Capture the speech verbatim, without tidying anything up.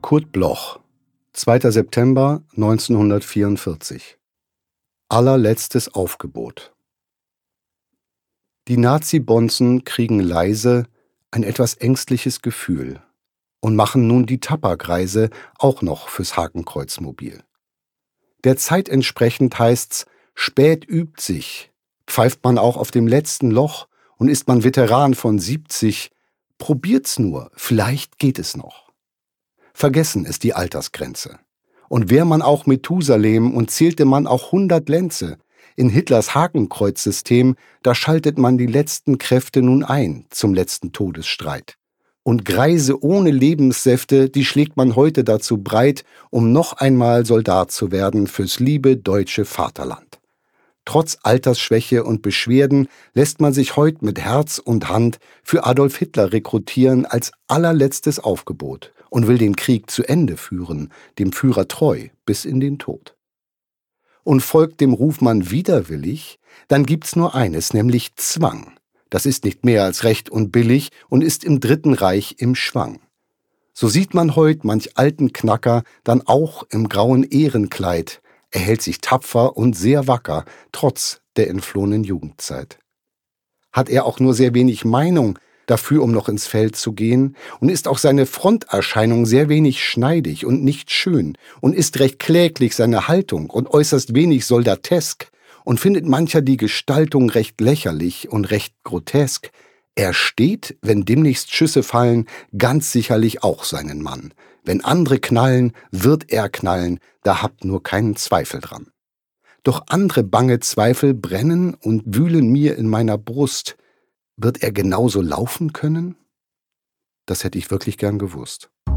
Kurt Bloch, zweiter September neunzehnhundertvierundvierzig. Allerletztes Aufgebot. Die Nazi-Bonzen kriegen leise ein etwas ängstliches Gefühl und machen nun die Tabakreise auch noch fürs Hakenkreuzmobil. Der Zeit entsprechend heißt's, spät übt sich, pfeift man auch auf dem letzten Loch und ist man Veteran von siebzig, probiert's nur, vielleicht geht es noch. Vergessen ist die Altersgrenze. Und wär man auch Methusalem und zählte man auch hundert Lenze, in Hitlers Hakenkreuzsystem, da schaltet man die letzten Kräfte nun ein zum letzten Todesstreit. Und Greise ohne Lebenssäfte, die schlägt man heute dazu breit, um noch einmal Soldat zu werden fürs liebe deutsche Vaterland. Trotz Altersschwäche und Beschwerden lässt man sich heut mit Herz und Hand für Adolf Hitler rekrutieren als allerletztes Aufgebot und will den Krieg zu Ende führen, dem Führer treu bis in den Tod. Und folgt dem Ruf man widerwillig, dann gibt's nur eines, nämlich Zwang. Das ist nicht mehr als recht und billig und ist im Dritten Reich im Schwang. So sieht man heut manch alten Knacker dann auch im grauen Ehrenkleid. Er hält sich tapfer und sehr wacker, trotz der entflohenen Jugendzeit. Hat er auch nur sehr wenig Meinung dafür, um noch ins Feld zu gehen, und ist auch seine Fronterscheinung sehr wenig schneidig und nicht schön, und ist recht kläglich seine Haltung und äußerst wenig soldatesk, und findet mancher die Gestaltung recht lächerlich und recht grotesk, er steht, wenn demnächst Schüsse fallen, ganz sicherlich auch seinen Mann. Wenn andere knallen, wird er knallen, da habt nur keinen Zweifel dran. Doch andere bange Zweifel brennen und wühlen mir in meiner Brust. Wird er genauso laufen können? Das hätte ich wirklich gern gewusst.